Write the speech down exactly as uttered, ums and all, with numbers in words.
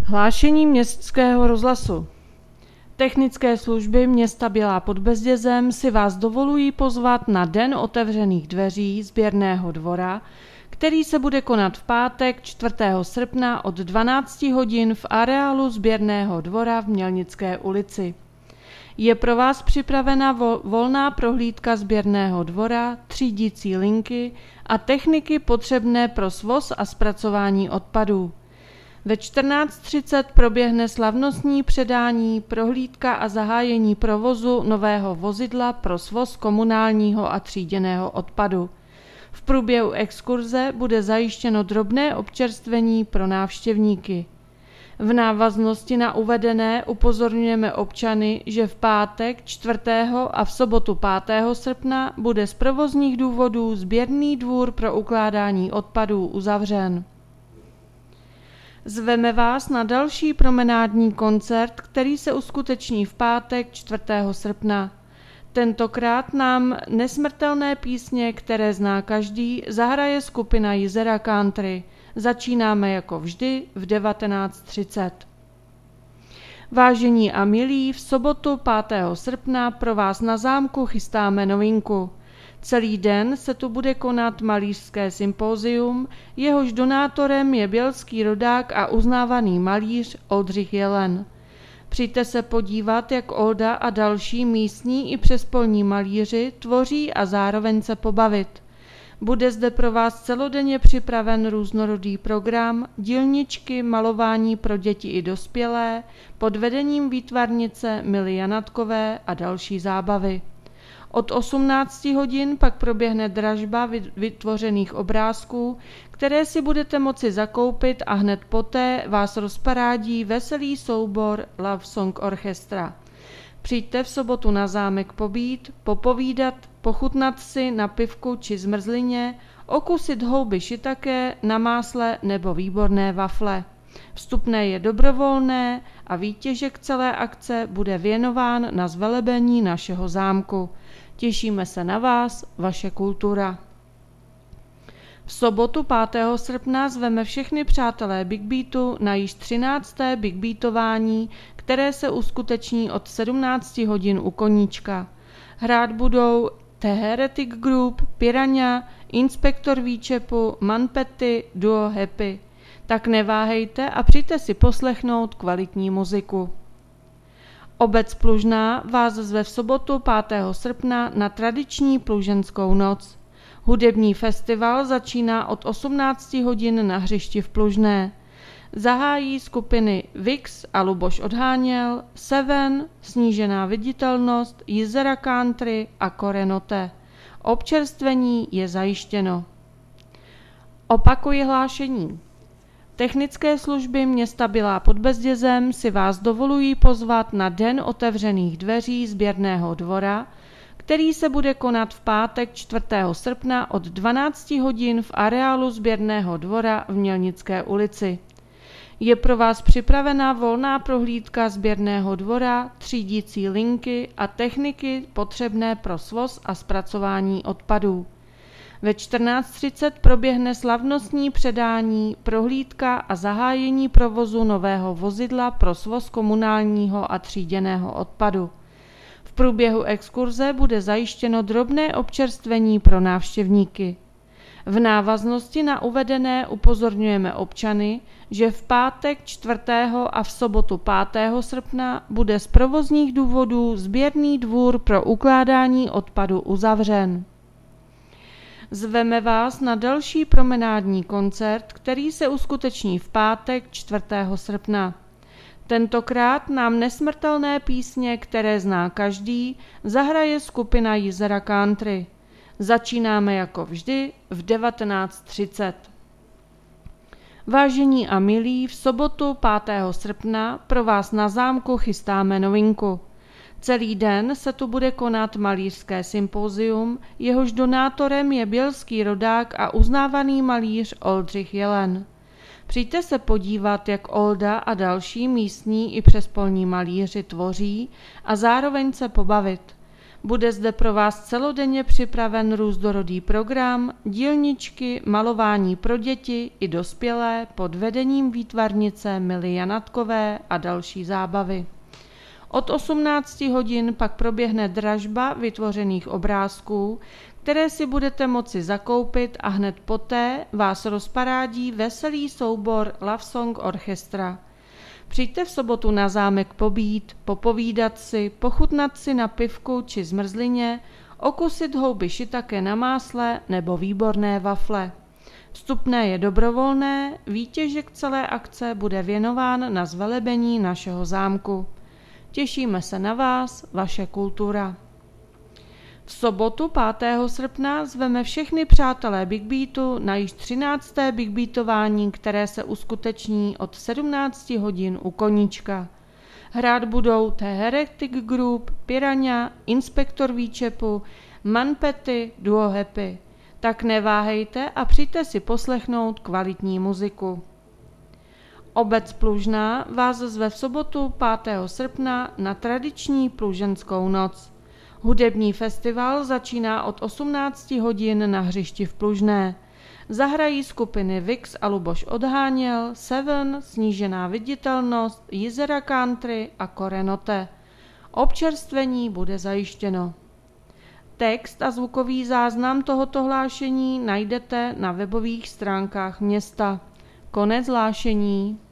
Hlášení Městského rozhlasu. Technické služby města Bělá pod Bezdězem si vás dovolují pozvat na Den otevřených dveří sběrného dvora, který se bude konat v pátek čtvrtého srpna od dvanácti hodin v areálu sběrného dvora v Mělnické ulici. Je pro vás připravena vol- volná prohlídka sběrného dvora, třídicí linky a techniky potřebné pro svoz a zpracování odpadů. Ve čtrnáct třicet proběhne slavnostní předání, prohlídka a zahájení provozu nového vozidla pro svoz komunálního a tříděného odpadu. V průběhu exkurze bude zajištěno drobné občerstvení pro návštěvníky. V návaznosti na uvedené upozorňujeme občany, že v pátek čtvrtého a v sobotu pátého srpna bude z provozních důvodů sběrný dvůr pro ukládání odpadů uzavřen. Zveme vás na další promenádní koncert, který se uskuteční v pátek čtvrtého srpna. Tentokrát nám nesmrtelné písně, které zná každý, zahraje skupina Jizera Country. Začínáme jako vždy v devatenáct třicet. Vážení a milí, v sobotu pátého srpna pro vás na zámku chystáme novinku. Celý den se tu bude konat malířské sympózium, jehož donátorem je bělský rodák a uznávaný malíř Oldřich Jelen. Přijďte se podívat, jak Olda a další místní i přespolní malíři tvoří a zároveň se pobavit. Bude zde pro vás celodenně připraven různorodý program, dílničky, malování pro děti i dospělé, pod vedením výtvarnice Mily Janatkové a další zábavy. Od osmnácti hodin pak proběhne dražba vytvořených obrázků, které si budete moci zakoupit a hned poté vás rozparádí veselý soubor Love Song Orchestra. Přijďte v sobotu na zámek pobít, popovídat, pochutnat si na pivku či zmrzlině, okusit houby shiitake na másle nebo výborné wafle. Vstupné je dobrovolné a výtěžek celé akce bude věnován na zvelebení našeho zámku. Těšíme se na vás, vaše kultura. V sobotu pátého srpna zveme všechny přátelé Big Beatu na již třinácté Big Beatování, které se uskuteční od sedmnácti hodin u Koníčka. Hrát budou The Heretic Group, Piranha, Inspektor výčepu, Manpetty, Duo Happy. Tak neváhejte a přijďte si poslechnout kvalitní muziku. Obec Plužná vás zve v sobotu pátého srpna na tradiční pluženskou noc. Hudební festival začíná od osmnácti hodin na hřišti v Plužné. Zahájí skupiny Vix a Luboš Odháněl, Seven, Snížená viditelnost, Jizera Country a Korenote. Občerstvení je zajištěno. Opakuji hlášení. Technické služby města Bělá pod Bezdězem si vás dovolují pozvat na Den otevřených dveří sběrného dvora, který se bude konat v pátek čtvrtého srpna od dvanácti hodin v areálu sběrného dvora v Mělnické ulici. Je pro vás připravena volná prohlídka sběrného dvora, třídicí linky a techniky potřebné pro svoz a zpracování odpadů. Ve čtrnáct třicet proběhne slavnostní předání, prohlídka a zahájení provozu nového vozidla pro svoz komunálního a tříděného odpadu. V průběhu exkurze bude zajištěno drobné občerstvení pro návštěvníky. V návaznosti na uvedené upozorňujeme občany, že v pátek čtvrtého a v sobotu pátého srpna bude z provozních důvodů sběrný dvůr pro ukládání odpadu uzavřen. Zveme vás na další promenádní koncert, který se uskuteční v pátek čtvrtého srpna. Tentokrát nám nesmrtelné písně, které zná každý, zahraje skupina Jizera Country. Začínáme jako vždy v devatenáct třicet. Vážení a milí, v sobotu pátého srpna pro vás na zámku chystáme novinku. Celý den se tu bude konat malířské sympózium, jehož donátorem je bělský rodák a uznávaný malíř Oldřich Jelen. Přijďte se podívat, jak Olda a další místní i přespolní malíři tvoří a zároveň se pobavit. Bude zde pro vás celodenně připraven různorodý program, dílničky, malování pro děti i dospělé pod vedením výtvarnice Mily Janatkové a další zábavy. Od osmnácti hodin pak proběhne dražba vytvořených obrázků, které si budete moci zakoupit a hned poté vás rozparádí veselý soubor Love Song Orchestra. Přijďte v sobotu na zámek pobít, popovídat si, pochutnat si na pivku či zmrzlině, okusit houby shiitake na másle nebo výborné wafle. Vstupné je dobrovolné, výtěžek celé akce bude věnován na zvelebení našeho zámku. Těšíme se na vás, vaše kultura. V sobotu pátého srpna zveme všechny přátelé Big Beatu na již třinácté Big Beatování, které se uskuteční od sedmnácti hodin u Koníčka. Hrát budou The Heretic Group, Piranha, Inspektor Výčepu, Manpety, Duo Happy. Tak neváhejte a přijďte si poslechnout kvalitní muziku. Obec Plužná vás zve v sobotu pátého srpna na tradiční pluženskou noc. Hudební festival začíná od osmnácti hodin na hřišti v Plužné. Zahrají skupiny Vix a Luboš Odháněl, Seven, Snížená viditelnost, Jizera Country a Korenote. Občerstvení bude zajištěno. Text a zvukový záznam tohoto hlášení najdete na webových stránkách města. Konec hlášení.